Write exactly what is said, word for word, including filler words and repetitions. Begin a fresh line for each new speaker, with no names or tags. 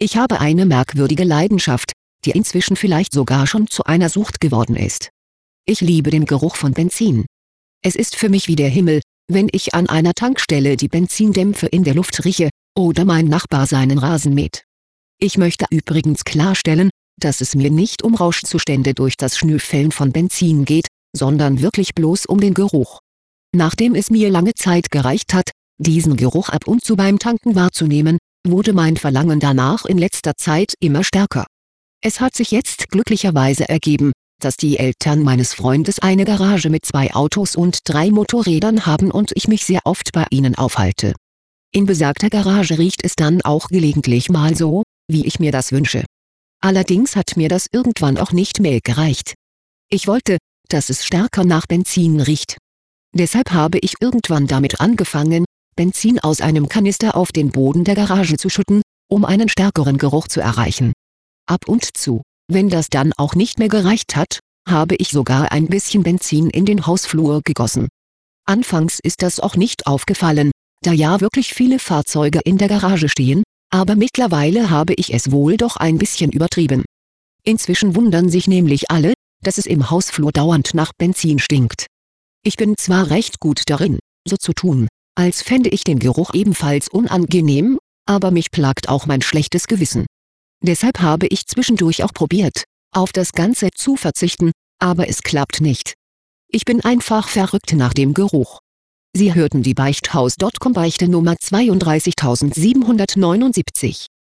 Ich habe eine merkwürdige Leidenschaft, die inzwischen vielleicht sogar schon zu einer Sucht geworden ist. Ich liebe den Geruch von Benzin. Es ist für mich wie der Himmel, wenn ich an einer Tankstelle die Benzindämpfe in der Luft rieche, oder mein Nachbar seinen Rasen mäht. Ich möchte übrigens klarstellen, dass es mir nicht um Rauschzustände durch das Schnüffeln von Benzin geht, sondern wirklich bloß um den Geruch. Nachdem es mir lange Zeit gereicht hat, diesen Geruch ab und zu beim Tanken wahrzunehmen, wurde mein Verlangen danach in letzter Zeit immer stärker. Es hat sich jetzt glücklicherweise ergeben, dass die Eltern meines Freundes eine Garage mit zwei Autos und drei Motorrädern haben und ich mich sehr oft bei ihnen aufhalte. In besagter Garage riecht es dann auch gelegentlich mal so, wie ich mir das wünsche. Allerdings hat mir das irgendwann auch nicht mehr gereicht. Ich wollte, dass es stärker nach Benzin riecht. Deshalb habe ich irgendwann damit angefangen, Benzin aus einem Kanister auf den Boden der Garage zu schütten, um einen stärkeren Geruch zu erreichen. Ab und zu, wenn das dann auch nicht mehr gereicht hat, habe ich sogar ein bisschen Benzin in den Hausflur gegossen. Anfangs ist das auch nicht aufgefallen, da ja wirklich viele Fahrzeuge in der Garage stehen, aber mittlerweile habe ich es wohl doch ein bisschen übertrieben. Inzwischen wundern sich nämlich alle, dass es im Hausflur dauernd nach Benzin stinkt. Ich bin zwar recht gut darin, so zu tun, als fände ich den Geruch ebenfalls unangenehm, aber mich plagt auch mein schlechtes Gewissen. Deshalb habe ich zwischendurch auch probiert, auf das Ganze zu verzichten, aber es klappt nicht. Ich bin einfach verrückt nach dem Geruch. Sie hörten die Beichthaus Punkt com Beichte Nummer zweiunddreißigsiebenhundertneunundsiebzig.